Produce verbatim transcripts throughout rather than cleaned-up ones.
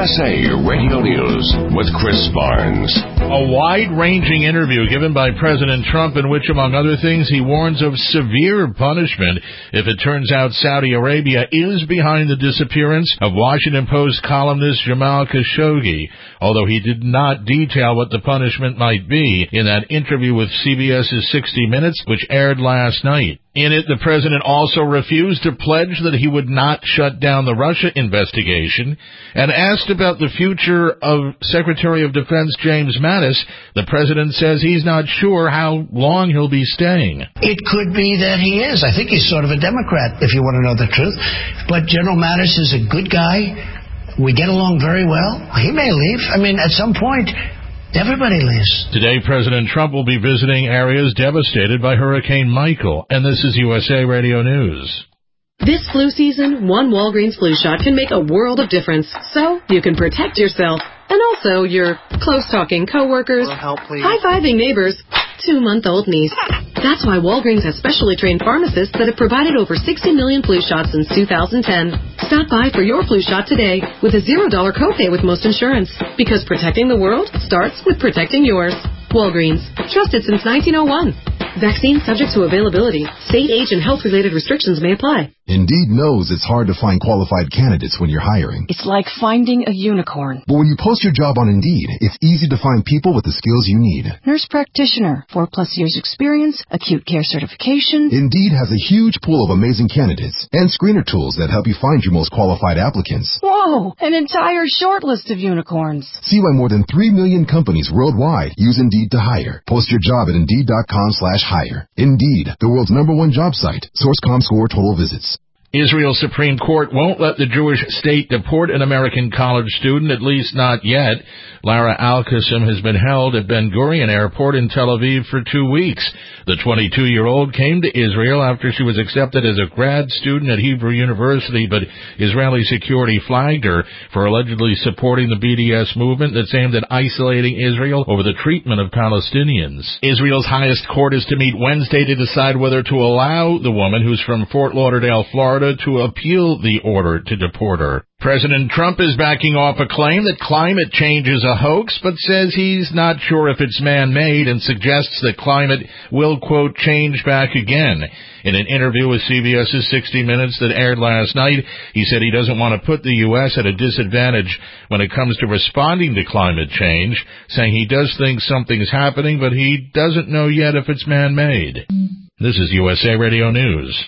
S A Radio News with Chris Barnes. A wide-ranging interview given by President Trump in which, among other things, he warns of severe punishment if it turns out Saudi Arabia is behind the disappearance of Washington Post columnist Jamal Khashoggi, although he did not detail what the punishment might be in that interview with CBS's sixty minutes, which aired last night. In it, the president also refused to pledge that he would not shut down the Russia investigation, and asked about the future of Secretary of Defense James Mattis. The president says he's not sure how long he'll be staying. It could be that he is. I think he's sort of a Democrat, if you want to know the truth. But General Mattis is a good guy. We get along very well. He may leave. I mean, at some point, everybody leaves. Today, President Trump will be visiting areas devastated by Hurricane Michael. And this is U S A Radio News. This flu season, one Walgreens flu shot can make a world of difference. So you can protect yourself and also your close-talking coworkers, high-fiving neighbors, two-month-old niece. That's why Walgreens has specially trained pharmacists that have provided over sixty million flu shots since two thousand ten. Stop by for your flu shot today with a zero dollar copay with most insurance. Because protecting the world starts with protecting yours. Walgreens. Trusted since nineteen oh one. Vaccine subject to availability. State, age, and health-related restrictions may apply. Indeed knows it's hard to find qualified candidates when you're hiring. It's like finding a unicorn. But when you post your job on Indeed, it's easy to find people with the skills you need. Nurse practitioner, four plus years experience, acute care certification. Indeed has a huge pool of amazing candidates and screener tools that help you find your most qualified applicants. Whoa, an entire short list of unicorns. See why more than three million companies worldwide use Indeed to hire. Post your job at Indeed.com slash hire. Indeed, the world's number one job site. Source dot com score total visits. Israel's Supreme Court won't let the Jewish state deport an American college student, at least not yet. Lara Al-Qasem has been held at Ben Gurion Airport in Tel Aviv for two weeks. The twenty-two-year-old came to Israel after she was accepted as a grad student at Hebrew University, but Israeli security flagged her for allegedly supporting the B D S movement that's aimed at isolating Israel over the treatment of Palestinians. Israel's highest court is to meet Wednesday to decide whether to allow the woman, who's from Fort Lauderdale, Florida, to appeal the order to deport her. President Trump is backing off a claim that climate change is a hoax, but says he's not sure if it's man-made and suggests that climate will, quote, change back again. In an interview with CBS's sixty minutes that aired last night, he said he doesn't want to put the U S at a disadvantage when it comes to responding to climate change, saying he does think something's happening, but he doesn't know yet if it's man-made. This is U S A Radio News.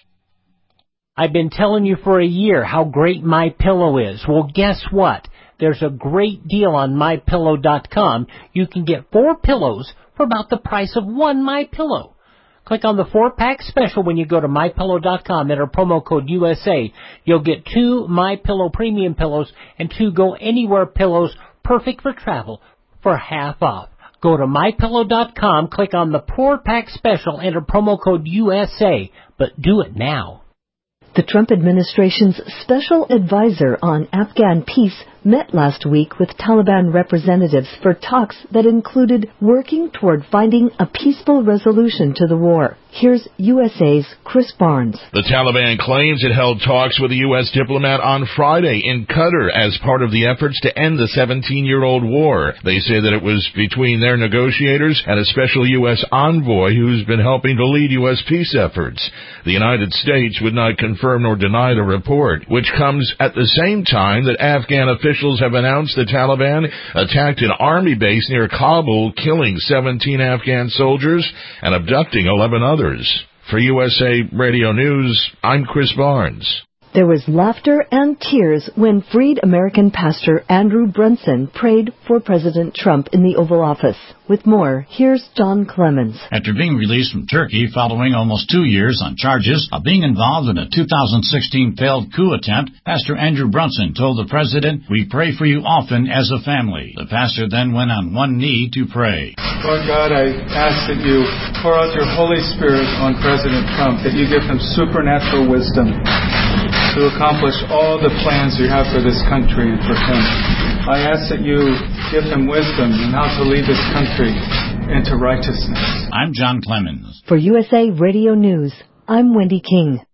I've been telling you for a year how great MyPillow is. Well, guess what? There's a great deal on My Pillow dot com. You can get four pillows for about the price of one MyPillow. Click on the four-pack special when you go to My Pillow dot com. Enter promo code U S A. You'll get two MyPillow premium pillows and two Go Anywhere pillows, perfect for travel, for half off. Go to My Pillow dot com, click on the four-pack special, enter promo code U S A, but do it now. The Trump administration's special advisor on Afghan peace met last week with Taliban representatives for talks that included working toward finding a peaceful resolution to the war. Here's U S A's Chris Barnes. The Taliban claims it held talks with a U S diplomat on Friday in Qatar as part of the efforts to end the seventeen-year-old war. They say that it was between their negotiators and a special U S envoy who's been helping to lead U S peace efforts. The United States would not confirm nor deny the report, which comes at the same time that Afghan officials have announced the Taliban attacked an army base near Kabul, killing seventeen Afghan soldiers and abducting eleven others. For U S A Radio News, I'm Chris Barnes. There was laughter and tears when freed American pastor Andrew Brunson prayed for President Trump in the Oval Office. With more, here's John Clemens. After being released from Turkey following almost two years on charges of being involved in a two thousand sixteen failed coup attempt, Pastor Andrew Brunson told the president, "We pray for you often as a family." The pastor then went on one knee to pray. Lord God, I ask that you pour out your Holy Spirit on President Trump, that you give him supernatural wisdom to accomplish all the plans you have for this country and for him. I ask that you give him wisdom in how to lead this country into righteousness. I'm John Clemens. For U S A Radio News, I'm Wendy King.